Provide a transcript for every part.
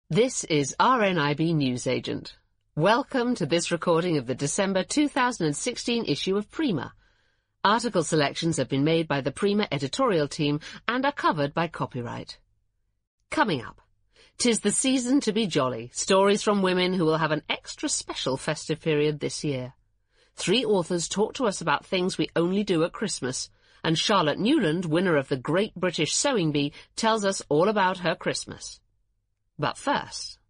This is RNIB Newsagent. Welcome to this recording of the December 2016 issue of Prima. Article selections have been made by the Prima editorial team and are covered by copyright. Coming up, 'tis the season to be jolly, stories from women who will have an extra special festive period this year. 3 authors talk to us about things we only do at Christmas, and Charlotte Newland, winner of the Great British Sewing Bee, tells us all about her Christmas. But first,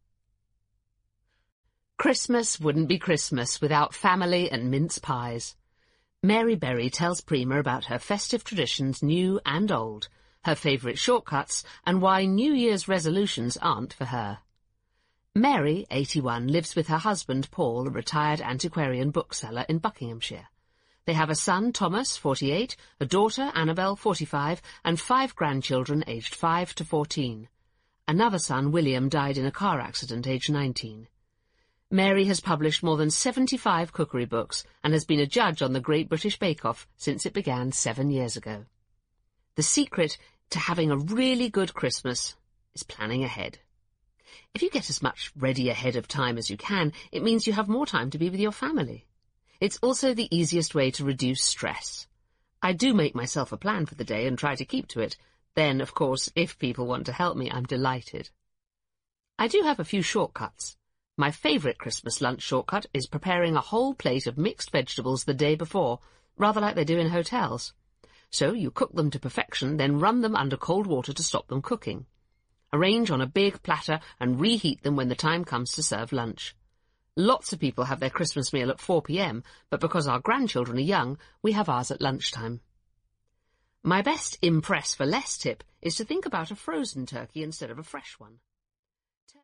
Christmas wouldn't be Christmas without family and mince pies. Mary Berry tells Prima about her festive traditions, new and old, her favourite shortcuts, and why New Year's resolutions aren't for her. Mary, 81, lives with her husband Paul, a retired antiquarian bookseller in Buckinghamshire. They have a son, Thomas, 48, a daughter, Annabel, 45, and 5 grandchildren aged 5 to 14. Another son, William, died in a car accident aged 19. Mary has published more than 75 cookery books and has been a judge on the Great British Bake Off since it began 7 years ago. The secret to having a really good Christmas is planning ahead. If you get as much ready ahead of time as you can, it means you have more time to be with your family. It's also the easiest way to reduce stress. I do make myself a plan for the day and try to keep to it. Then, of course, if people want to help me, I'm delighted. I do have a few shortcuts. My favourite Christmas lunch shortcut is preparing a whole plate of mixed vegetables the day before, rather like they do in hotels. So you cook them to perfection, then run them under cold water to stop them cooking. Arrange on a big platter and reheat them when the time comes to serve lunch. Lots of people have their Christmas meal at 4 p.m, but because our grandchildren are young, we have ours at lunchtime. My best impress for less tip is to think about a frozen turkey instead of a fresh one.